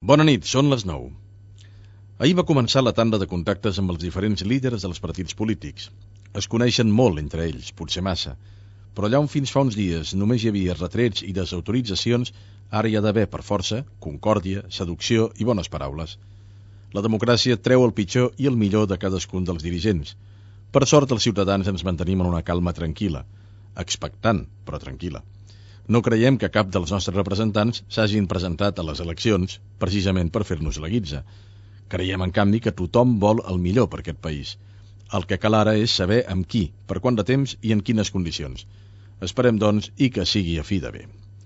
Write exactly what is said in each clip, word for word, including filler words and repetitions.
Bona nit, són les nou. Ahir va començar la tanda de contactes amb els diferents líders dels partits polítics. Es coneixen molt entre ells, potser massa, però allà on fins fa uns dies només hi havia retrets i desautoritzacions, ara hi ha d'haver, per força, concòrdia, seducció i bones paraules. La democràcia treu el pitjor i el millor de cadascun dels dirigents. Per sort, els ciutadans ens mantenim en una calma tranquil·la, expectant, però tranquil·la. No creiem que cap dels nostres representants s'hagin presentat a les eleccions precisament per fer-nos la guitza. Creiem, en canvi, que tothom vol el millor per aquest país. El que cal ara és saber amb qui, per quant de temps i en quines condicions. Esperem, doncs, i que sigui a fi de bé.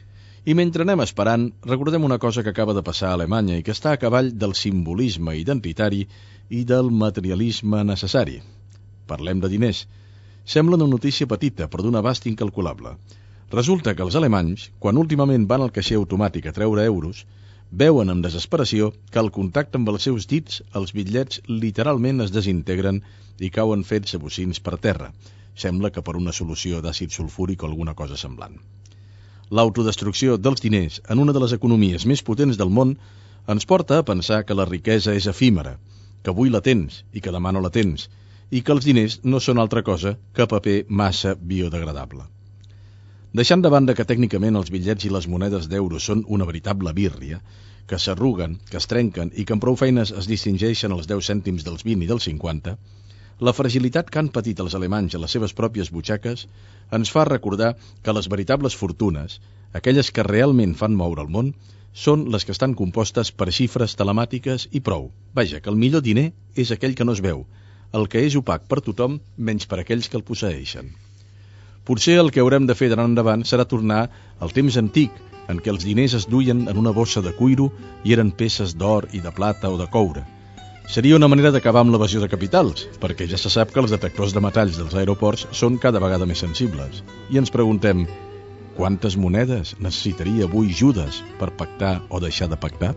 I mentre anem esperant, recordem una cosa que acaba de passar a Alemanya i que està a cavall del simbolisme identitari i del materialisme necessari. Parlem de diners. Sembla una notícia petita, però d'un abast incalculable. Resulta que els alemanys, quan últimament van al caixer automàtic a treure euros, veuen amb desesperació que al contacte amb els seus dits els bitllets literalment es desintegren i cauen fets a bocins per terra. Sembla que per una solució d'àcid sulfúric o alguna cosa semblant. L'autodestrucció dels diners en una de les economies més potents del món ens porta a pensar que la riquesa és efímera, que avui la tens i que demà no la tens, i que els diners no són altra cosa que paper massa biodegradable. Deixant de banda que tècnicament els bitllets i les monedes d'euros són una veritable bírria, que s'arruguen, que es trenquen i que amb prou feines es distingeixen els deu cèntims dels vint i dels cinquanta, la fragilitat que han patit els alemanys a les seves pròpies butxaques ens fa recordar que les veritables fortunes, aquelles que realment fan moure el món, són les que estan compostes per xifres telemàtiques i prou. Vaja, que el millor diner és aquell que no es veu, el que és opac per tothom menys per aquells que el posseeixen. Potser el que haurem de fer d'ara endavant serà tornar al temps antic, en què els diners es duien en una bossa de cuiro i eren peces d'or i de plata o de coure. Seria una manera d'acabar amb l'evasió de capitals, perquè ja se sap que els detectors de metalls dels aeroports són cada vegada més sensibles. I ens preguntem, quantes monedes necessitaria avui Judas per pactar o deixar de pactar?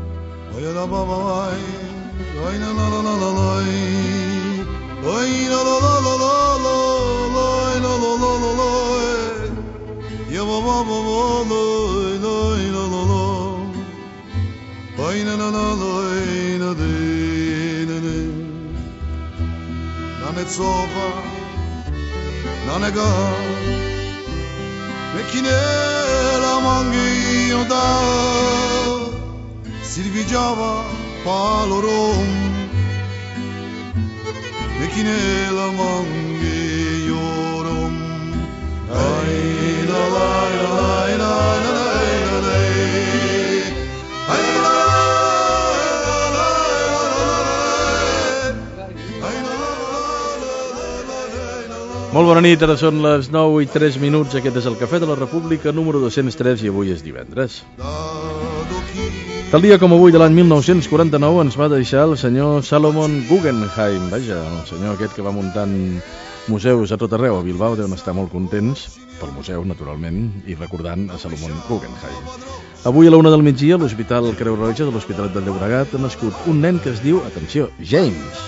Sova, non è gara, e chi ne la mangi io da, si rivigiava palorom, e chi ne la mangi io rom, ai la la la la la la la la, ai la. Molt bona nit, ara són les nou i tres minuts, aquest és el Cafè de la República, número dos-cents tres, i avui és divendres. Tal dia com avui de l'any mil nou-cents quaranta-nou ens va deixar el senyor Salomon Guggenheim, vaja, el senyor aquest que va muntant museus a tot arreu, a Bilbao deuen estar molt contents, pel museu, naturalment, i recordant a Salomon Guggenheim. Avui a la una del migdia, a l'Hospital Creu Roja de l'Hospitalet del Llobregat, ha nascut un nen que es diu, atenció, James.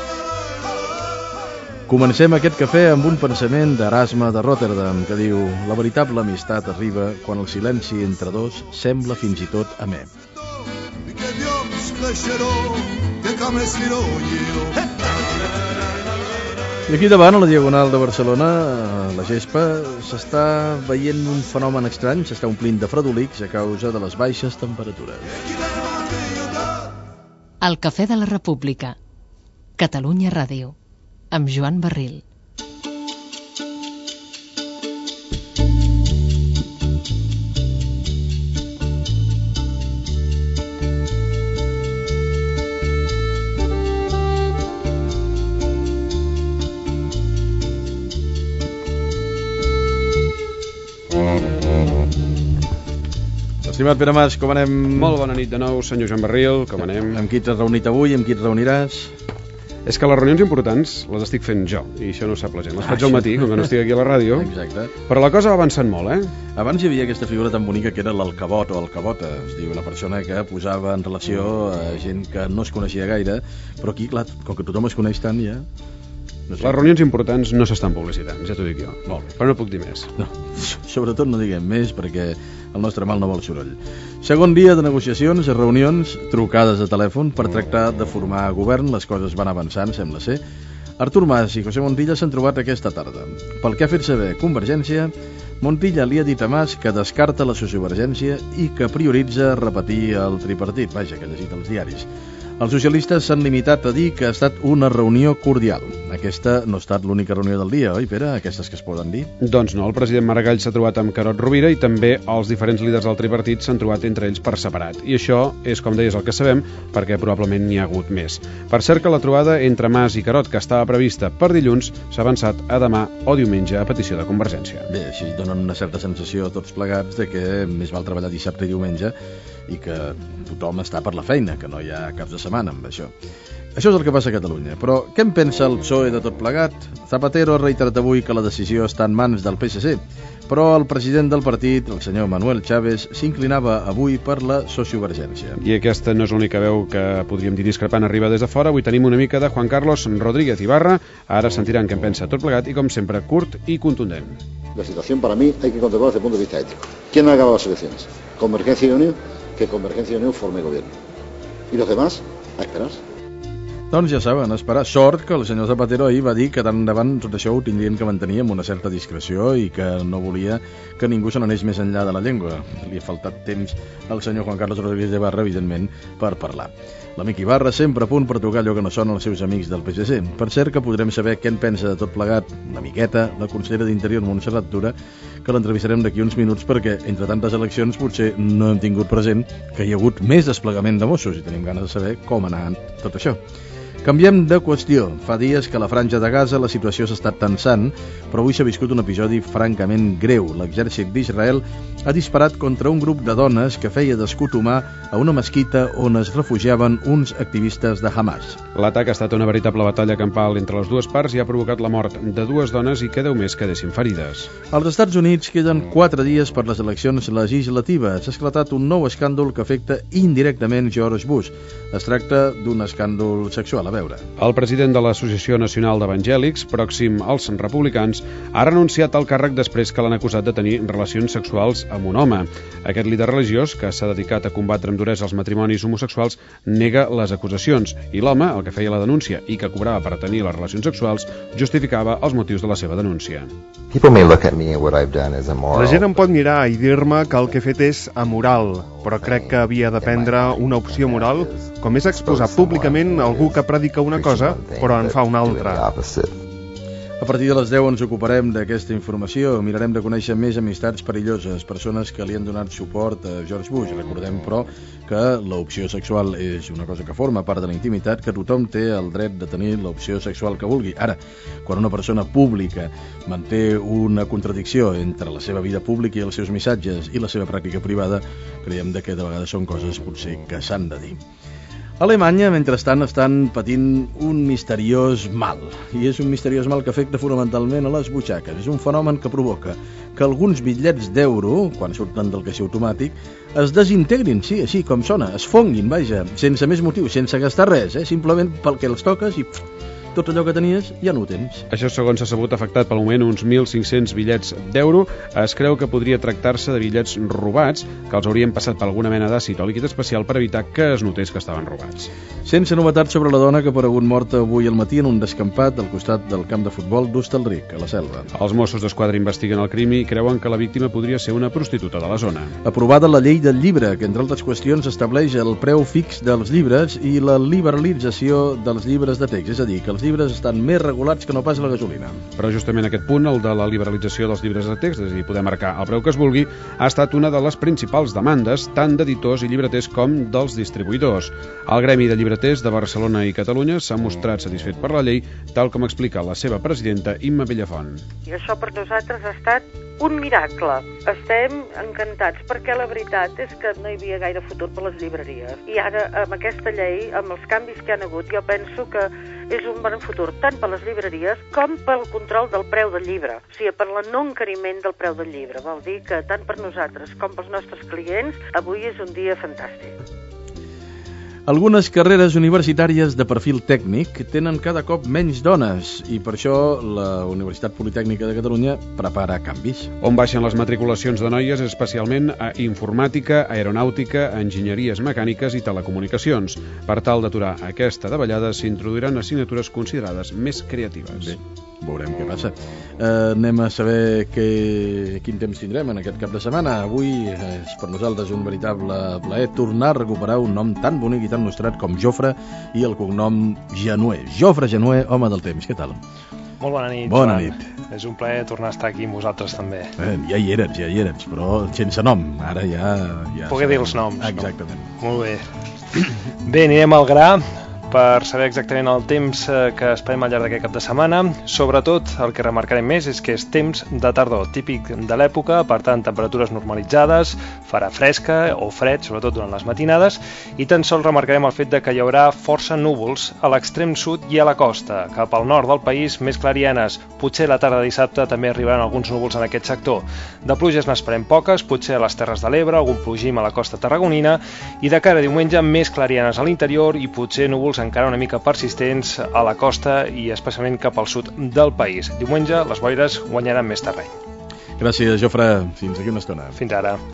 Comencem aquest cafè amb un pensament d'Erasme de Rotterdam que diu: la veritable amistat arriba quan el silenci entre dos sembla fins i tot amè. I aquí davant, a la Diagonal de Barcelona, a la gespa, s'està veient un fenomen estrany, s'està omplint de fredolics a causa de les baixes temperatures. El Cafè de la República, Catalunya Ràdio, amb Joan Barril. Estimat Pere Mas, com anem? Molt bona nit de nou, senyor Joan Barril, com anem? Amb qui t'has reunit avui, amb qui et reuniràs? És que les reunions importants les estic fent jo, i això no ho sap la gent. Les faig al matí, com que no estic aquí a la ràdio. Exacte. Però la cosa va avançant molt, eh? Abans hi havia aquesta figura tan bonica que era l'alcabot o alcabota, es diu, la persona que posava en relació a gent que no es coneixia gaire, però aquí, clar, com que tothom es coneix tant ja... No sé. Les reunions importants no s'estan publicitant, ja t'ho dic jo. Molt bé. Però no puc dir més. No, sobretot no diguem més perquè el nostre mal no vol soroll. Segon dia de negociacions, reunions, trucades de telèfon per tractar de formar govern. Les coses van avançant, sembla ser. Artur Mas i José Montilla s'han trobat aquesta tarda. Pel que ha fet saber Convergència, Montilla li ha dit a Mas que descarta la sociovergència i que prioritza repetir el tripartit. Vaja, que ha llegit els diaris. Els socialistes s'han limitat a dir que ha estat una reunió cordial. Aquesta no ha estat l'única reunió del dia, oi, Pere? Aquestes que es poden dir? Doncs no, el president Maragall s'ha trobat amb Carod Rovira i també els diferents líders del tripartit s'han trobat entre ells per separat. I això és, com deies, el que sabem, perquè probablement n'hi ha hagut més. Per cert que la trobada entre Mas i Carod, que estava prevista per dilluns, s'ha avançat a demà o diumenge a petició de Convergència. Bé, així donen una certa sensació a tots plegats de que més val treballar dissabte i diumenge i que tothom està per la feina, que no hi ha caps de setmana amb això. Això és el que passa a Catalunya. Però què en pensa el P S O E de tot plegat? Zapatero ha reiterat avui que la decisió està en mans del P S C, però el president del partit, el senyor Manuel Chávez, s'inclinava avui per la sociovergència. I aquesta no és l'única veu que podríem dir discrepant arriba des de fora. Avui tenim una mica de Juan Carlos Rodríguez Ibarra. Ara sentiran què en pensa tot plegat i, com sempre, curt i contundent. La situación para mí hay que contemplarla desde el punto de vista ético. ¿Quién ha acabado las elecciones? Convergencia y Unión, que Convergencia y Unión forme gobierno. Y los demás, a esperar. Doncs ja saben, esperar. Sort que el senyor Zapatero ahir va dir que tant endavant tot això ho tindrien que mantenir amb una certa discreció i que no volia que ningú se n'anés més enllà de la llengua. Li ha faltat temps al senyor Juan Carlos Rodríguez Ibarra, evidentment, per parlar. L'amic Ibarra sempre a punt per tocar allò que no són els seus amics del P S C. Per cert que podrem saber què en pensa de tot plegat, una miqueta, la consellera d'Interior Montserrat Tura, que l'entrevistarem d'aquí uns minuts perquè, entre tantes eleccions, potser no hem tingut present que hi ha hagut més desplegament de Mossos i tenim ganes de saber com ha anat tot això. Canviem de qüestió. Fa dies que a la Franja de Gaza la situació s'ha estat tensant, però avui s'ha viscut un episodi francament greu. L'exèrcit d'Israel ha disparat contra un grup de dones que feia d'escut humà a una mesquita on es refugiaven uns activistes de Hamas. L'atac ha estat una veritable batalla campal entre les dues parts i ha provocat la mort de dues dones i que deu més quedessin ferides. Als Estats Units queden quatre dies per les eleccions legislatives. Ha esclatat un nou escàndol que afecta indirectament George Bush. Es tracta d'un escàndol sexual. A veure. El president de l'Associació Nacional d'Evangèlics, pròxim als republicans, ha renunciat al càrrec després que l'han acusat de tenir relacions sexuals amb un home. Aquest líder religiós, que s'ha dedicat a combatre amb duresa els matrimonis homosexuals, nega les acusacions i l'home, el que feia la denúncia i que cobrava per tenir les relacions sexuals, justificava els motius de la seva denúncia. La gent em pot mirar i dir-me que el que he fet és amoral, però crec que havia de prendre una opció moral, com és exposar públicament algú que predica una cosa, però en fa una altra. A partir de les deu ens ocuparem d'aquesta informació. Mirarem de conèixer més amistats perilloses, persones que li han donat suport a George Bush. Recordem, però, que l'opció sexual és una cosa que forma part de la intimitat, que tothom té el dret de tenir l'opció sexual que vulgui. Ara, quan una persona pública manté una contradicció entre la seva vida pública i els seus missatges i la seva pràctica privada, creiem que de vegades són coses potser que s'han de dir. A Alemanya, mentrestant, estan patint un misteriós mal. I és un misteriós mal que afecta fonamentalment a les butxaques. És un fenomen que provoca que alguns bitllets d'euro, quan surten del caixer automàtic, es desintegrin, sí, així com sona, es fonguin, vaja, sense més motiu, sense gastar res, eh? Simplement pel que els toques i tot allò que tenies ja no ho tens. Això, segons s'ha sabut, ha afectat pel moment uns mil cinc-cents bitllets d'euro. Es creu que podria tractar-se de bitllets robats, que els haurien passat per alguna mena d'àcid o líquid especial per evitar que es notés que estaven robats. Sense novetats sobre la dona que ha aparegut morta avui al matí en un descampat al costat del camp de futbol d'Hostalric, a la Selva. Els Mossos d'Esquadra investiguen el crim i creuen que la víctima podria ser una prostituta de la zona. Aprovada la llei del llibre, que entre altres qüestions estableix el preu fix dels llibres i la liberalització dels llibres de text, és a dir, que els llibres estan més regulats que no pas la gasolina. Però justament aquest punt, el de la liberalització dels llibres de text, és a dir, poder marcar el preu que es vulgui, ha estat una de les principals demandes tant d'editors i llibreters com dels distribuïdors. El Gremi de Llibreters de Barcelona i Catalunya s'ha mostrat satisfet per la llei, tal com explica la seva presidenta, Imma Bellafont. I això per nosaltres ha estat un miracle. Estem encantats perquè la veritat és que no hi havia gaire futur per les llibreries. I ara, amb aquesta llei, amb els canvis que han hagut, jo penso que és un bon futur tant per les llibreries com pel control del preu del llibre. O sigui, per la no encariment del preu del llibre. Vol dir que tant per nosaltres com pels nostres clients, avui és un dia fantàstic. Algunes carreres universitàries de perfil tècnic tenen cada cop menys dones i per això la Universitat Politècnica de Catalunya prepara canvis. On baixen les matriculacions de noies especialment a informàtica, aeronàutica, enginyeries mecàniques i telecomunicacions. Per tal d'aturar aquesta davallada s'introduiran assignatures considerades més creatives. Bé, veurem què passa. Eh, anem a saber que, quin temps tindrem en aquest cap de setmana. Avui és per nosaltres un veritable plaer tornar a recuperar un nom tan bonic i tan nostrat com Jofre i el cognom Genuer. Jofre Genuer, home del temps, què tal? Molt bona nit, Bona Joan. nit. És un plaer tornar a estar aquí amb vosaltres també. Eh, ja hi eres, ja hi eres, però sense nom. Ara ja... ja Poder dir els noms. Exactament. No? Molt bé. Bé, anirem al gra per saber exactament el temps que esperem al llarg d'aquest cap de setmana. Sobretot, el que remarcarem més és que és temps de tardor, típic de l'època, per tant, temperatures normalitzades, farà fresca o fred, sobretot durant les matinades, i tan sols remarcarem el fet de que hi haurà força núvols a l'extrem sud i a la costa. Cap al nord del país, més clarianes. Potser la tarda de dissabte també arribaran alguns núvols en aquest sector. De pluges n'esperem poques, potser a les Terres de l'Ebre, algun plogim a la costa tarragonina, i de cara a diumenge, més clarianes a l'interior i potser núvols encara una mica persistents a la costa i especialment cap al sud del país. Diumenge les boires guanyaran més terreny. Gràcies, Jofre. Fins aquí una estona. Fins ara.